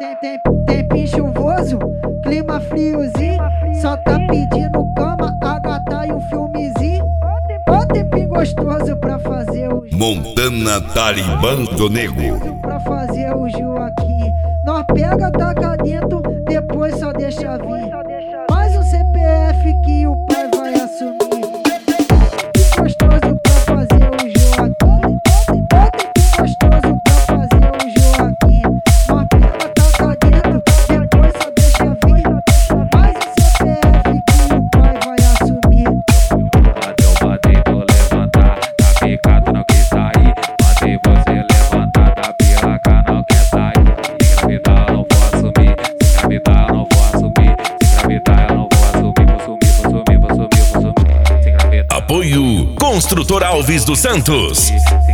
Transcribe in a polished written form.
Tempo chuvoso, clima friozinho. Só tá pedindo cama, a gata e um filmezinho. Ó tempinho gostoso pra fazer o Montana Talibã do Nego. Pra fazer o Joaquim. Nós pega, taca dentro, depois só deixa vir. Faz um CPF que o pai vai assumir. Que gostoso pra fazer o Joaquim. Que gostoso pra fazer o Joaquim. Nós pega, taca dentro, depois só deixa vir. Faz um CPF que o pai vai assumir. Bateu, tô levantar, tá picado, não quis sair. Mandei você levantar, da piroca não quer sair. Se engravidar eu não vou assumir, se engravidar eu não vou assumir. Se engravidar eu não vou assumir, vou sumir. Se engravidar Apoio Construtor Alves dos Santos.